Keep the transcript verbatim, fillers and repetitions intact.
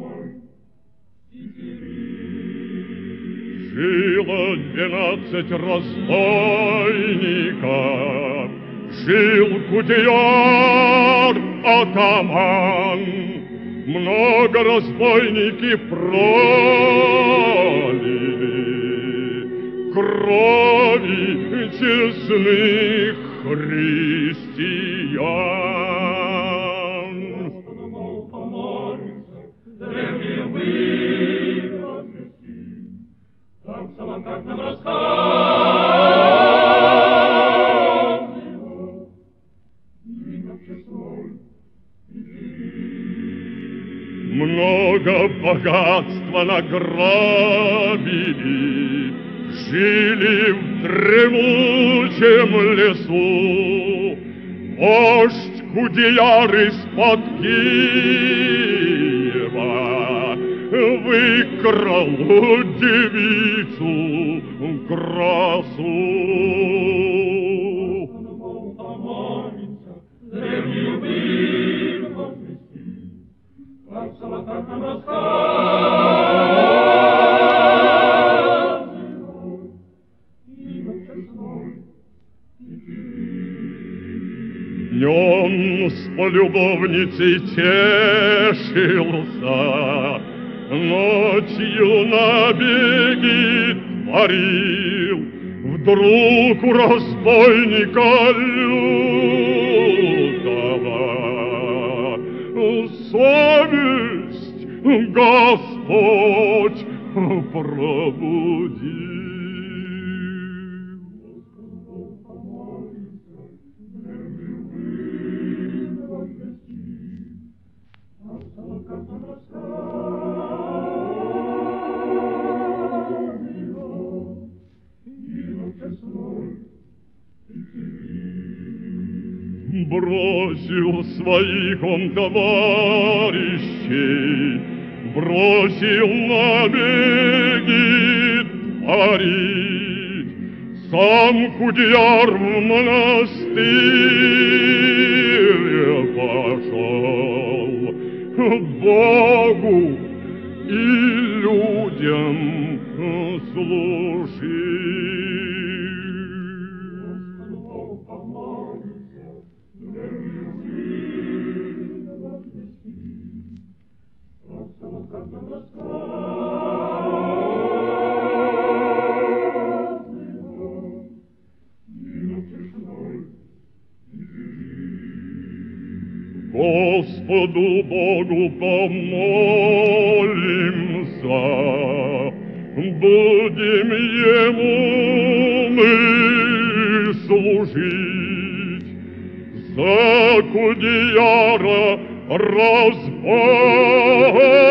Жило двенадцать разбойников, жил Кудеяр атаман. Много разбойники пролили крови честных христиан. Древние вы, там сама как нам рассказывал, имя честной. Много богатства награбили, жили в дремучем лесу. Вождь Кудеяр из-под Киева выкрал девицу красу. Древнюю быль возвести, как самокат нам рассказывал, имя честной. Днем с полюбовницей тешился, ночью набеги творил. Вдруг у разбойника лютого совесть Господь пробудил. Бросил своих он товарищей, бросил набеги творить. Сам Кудеяр в монастырь пошел, Богу и людям служить. Господу Богу помолимся, будем Ему мы служить. За Кудеяра разбойника